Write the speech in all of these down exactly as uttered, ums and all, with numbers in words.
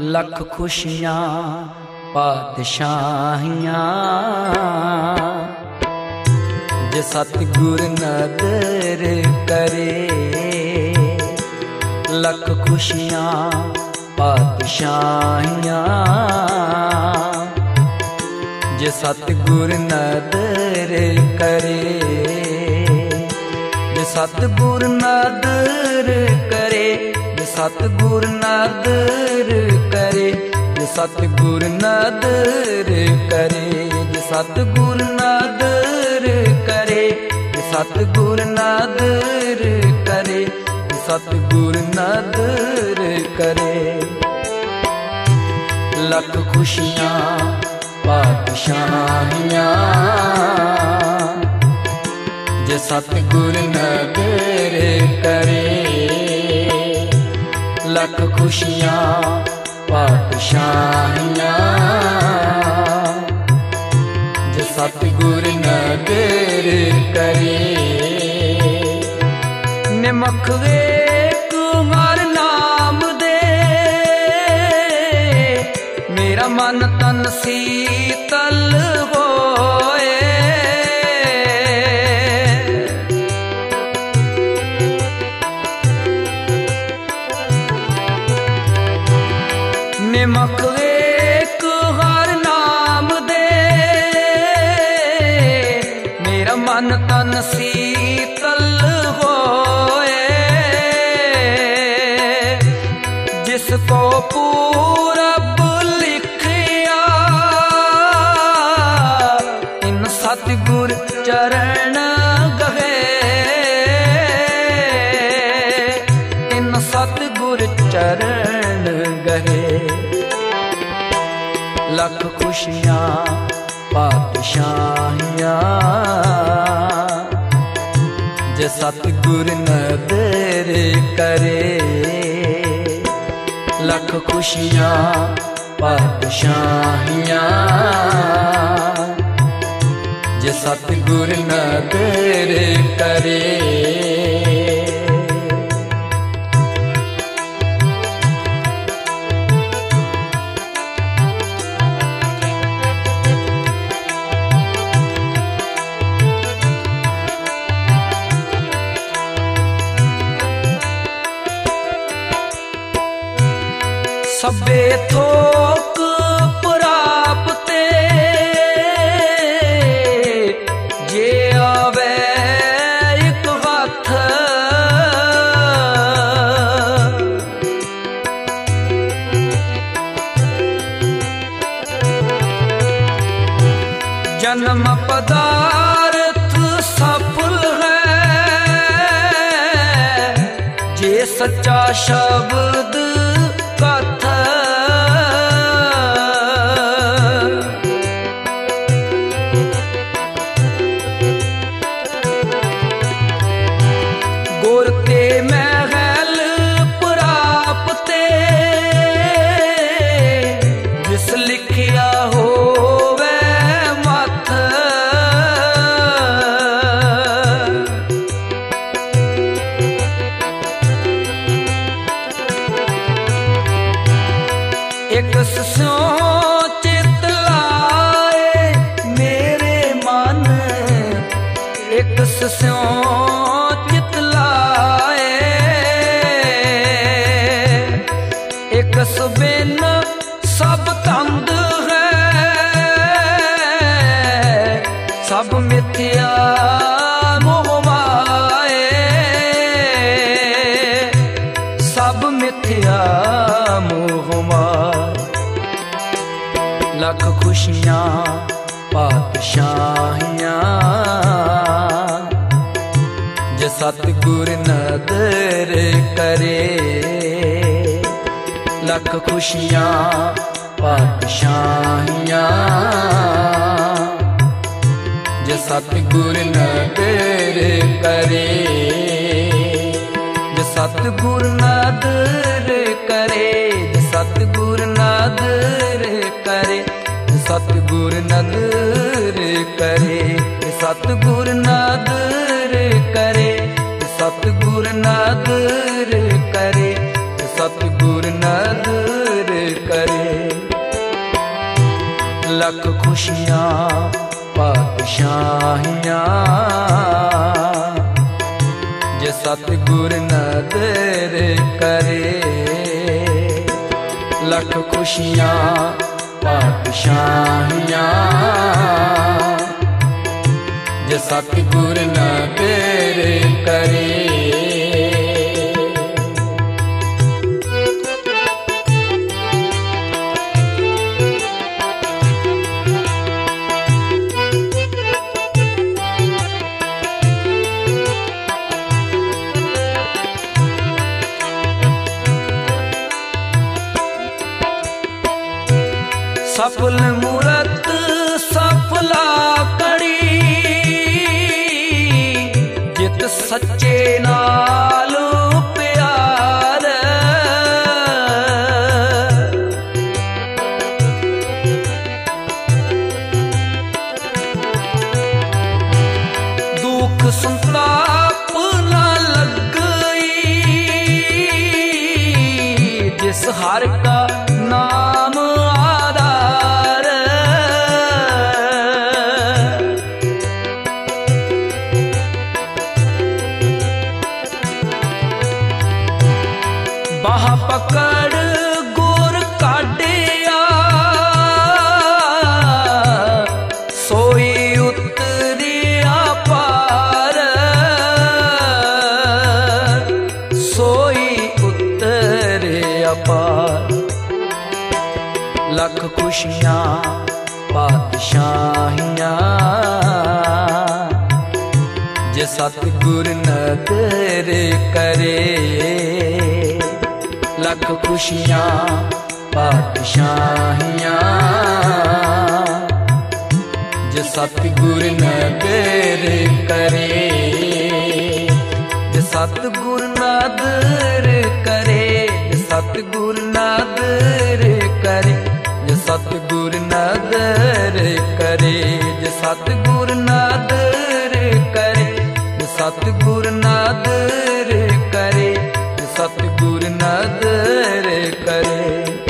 लख खुशियां पातशाहियां जे सतगुर नदर करे। लख खुशियां पातशाहियां जे सतगुर नदर करे। जे सतगुर नदर करे, जे सतगुर नदर करे, जे सतगुर नदर करे, जे सतगुर नदर करे, जे सतगुर नदर करे, जे सतगुर नदर करे। लख खुशियां पातशाहियां जे सतगुर नदर करे। लख खुशियां पातशाहियां जे सतगुर नदर करे। निमख वेक हर नाम दे मेरा मन तन शीतल होए। निमख वेक हर नाम दे मेरा मन तन शीतल होए। जिसको पूरब लिखिया इन सतगुर चरण गहे। इन सतगुर चरण गहे। लख खुशियां पातशाहियां जे सतगुर नदर करे। लख खुशियां पातशाहियां जे सतगुर नदर करे। सबे थोक प्राप्ते जे आवे एक हाथ। जन्म पदार्थ सफल है जे सच्चा शब्द कथ। गुरते महल प्राप्ते जिस लिखिया होवे मथ। एक स्यों चित लाए मेरे मन, एक स्यों चित लाए। एक सुबिन सब तंद है सब मिथ्या मोह माए। सब मिथ्या मोह माए। लख खुशियां पातशाहियां जे सतगुर नदर करे। लख खुशियां पातशाहियां जे सतगुर नदर करे। जे सतगुर नदर करे, जे सतगुर नदर करे, जे सतगुर नदर करे, जे सतगुर नदर करे, जे सतगुर नदर करे, जे सतगुर नदर करे। लख खुशियां पातशाहियां जे सतगुर नदर करे। लख खुशियां पातशाहियां जे सतगुर नदर करे। सफल मूरत सफला कड़ी जित सच्चे नाल प्यार। दुख संताप ना लगई जिस हर का नाम बाह पकड़ गुर काटिया सोई उतरिया पार। सोई उतरिया पार। लख खुशियां पातशाहियां जे सतगुर नदर करे। लख खुशियां पातशाहियां जे सतगुर नदर करे। जे सतगुर नदर करे। जे सतगुर नदर करे। जे सतगुर नदर करे। जे सतगुर नदर करे। जे सतगुर नदर करे। सतगुर नदर करे।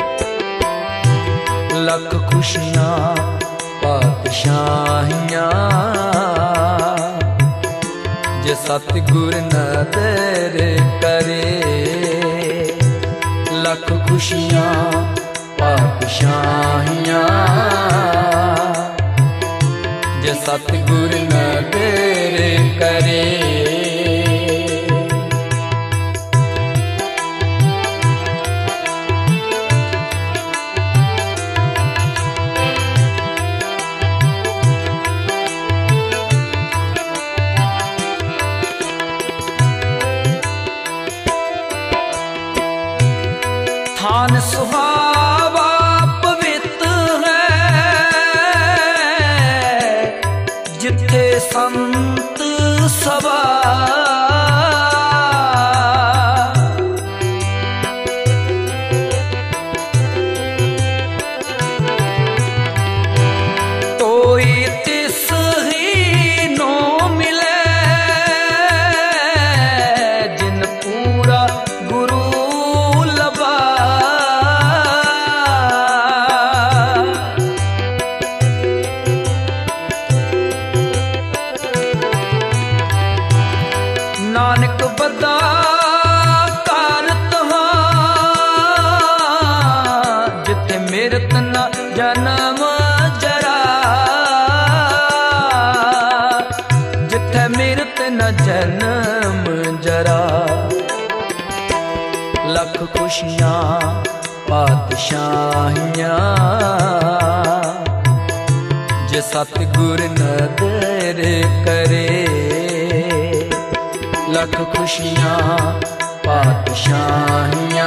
लख खुशियां पातशाहियां जे सतगुर नदर करे। लख खुशियां पातशाहियां जे सतगुर नदर करे। थान सुहावा पवित्र है जिथे संत सभा। तोई तिस ही नो मिले जिन पूरा गुरु नानक बदा कारत जिथे मेरत न जन्म जरा। जिथे मेरत न जन्म जरा। लख खुशियां पातशाहियां जे सतगुर नदर करे। लख खुशियां पातशाहियां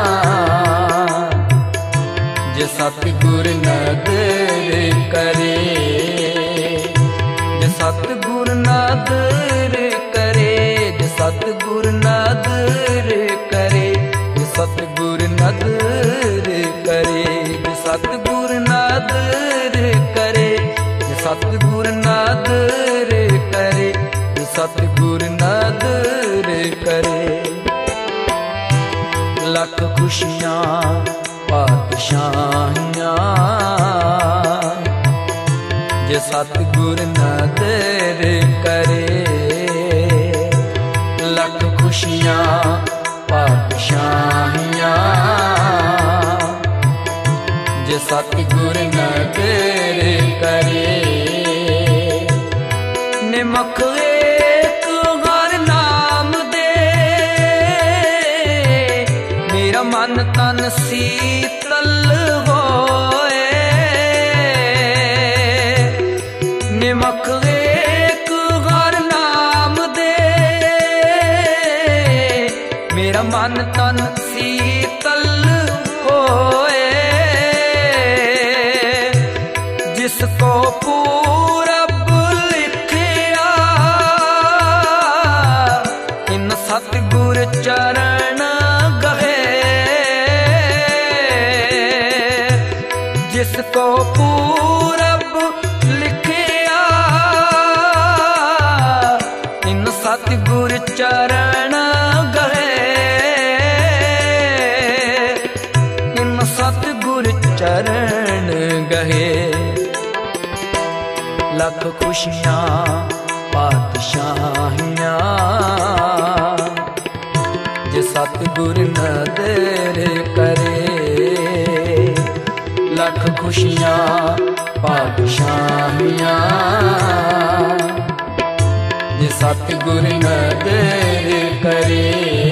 जे सतगुर नदर करे। जे सतगुर नदर करे। जे सतगुर नदर करे। जे सतगुर नदर करे। जे सतगुर नदर करे। जे सतगुर नदर करे। जे सतगुर नदर करे। लख खुशियां पातशाहियां सतगुर नदर करे। लख खुशियां पातशाहियां जे सतगुर नदर करे। निमक एक हर नाम दे मेरा मन तन शीतल होए। निमक एक हर नाम दे मेरा मन तन शीतल होए। जिसको पूरब लिखिया इन सतगुर चरण गहे। जिसको पूरब लिखिया इन सतगुर चरण गहे। इन सतगुर चरण गहे। लख खुशियां पातशाहियां जे सतगुर नदर करे। लख खुशियां पातशाहियां जे सतगुर नदर करे।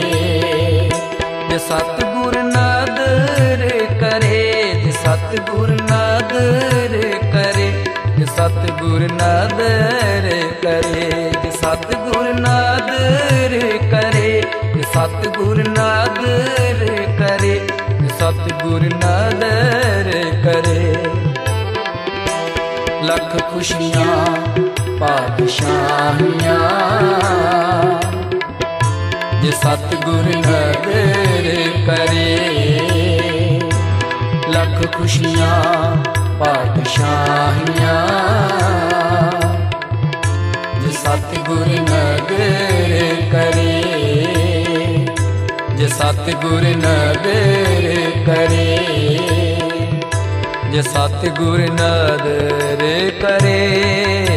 जे सतगुर नदर करे। जे सतगुर नदर करे। जे सतगुर नदर करे। जे सतगुर नदर करे। जे सतगुर नदर करे। जे सतगुर नदर करे। लख खुशियां पातशाहियां जे सतगुर नदर करे। लख खुशियां पातशाहियां जे सतगुर नदर करे। जे सतगुर नदर करे। जे सतगुर नदर करे।